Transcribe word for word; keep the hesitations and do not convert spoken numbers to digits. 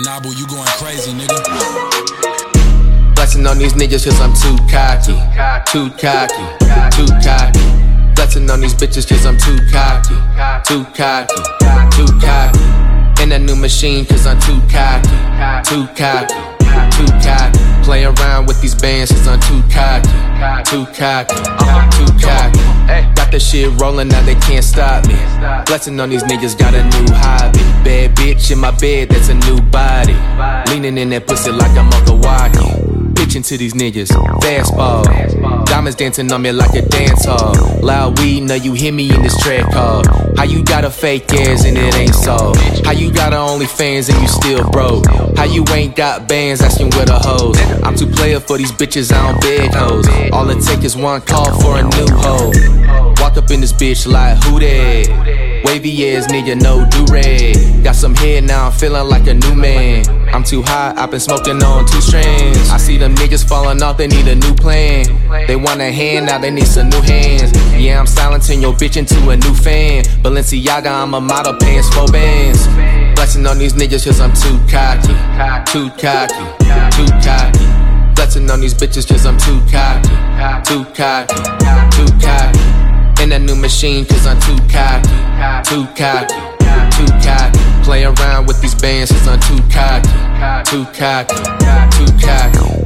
Nigga, nah, boo, you going crazy, nigga. Flexing on these niggas cause I'm too cocky. Too cocky, too cocky. Flexing on these bitches cause I'm too cocky. Too cocky, too cocky. In that new machine cause I'm too cocky. Too cocky, too cocky. Play around with these bands cause I'm too cocky. Too cocky, too cocky. Got the shit rolling, now they can't stop me. Flexing on these niggas, got a new hobby. Bad bitch in my bed, that's a new body. Leaning in that pussy like I'm Uncle Wacky. Pitching to these niggas, fastball. Diamonds dancing on me like a dance hall. Loud weed, know you hear me in this track call. How you got a fake ass and it ain't so? How you got a OnlyFans and you still broke? How you ain't got bands asking where the hoes? I'm too player for these bitches, I don't beg hoes. All it take is one call for a new hoe. Walk up in this bitch like, who that? Wavy ass nigga, no do-rag. Got some head now, I'm feeling like a new man. I'm too high, I've been smoking on two strands. I see them niggas falling off, they need a new plan. They want a hand, now they need some new hands. Yeah, I'm silencing your bitch into a new fan. Balenciaga, I'm a model, pants, four bands. Flexing on these niggas cause I'm too cocky. Too cocky, too cocky. Flexing on these bitches cause I'm too cocky. Too cocky, too cocky. In that new machine cause I'm too cocky. Too cocky, too cocky. Play around with these bands cause I'm too cocky. Too cocky, too cocky.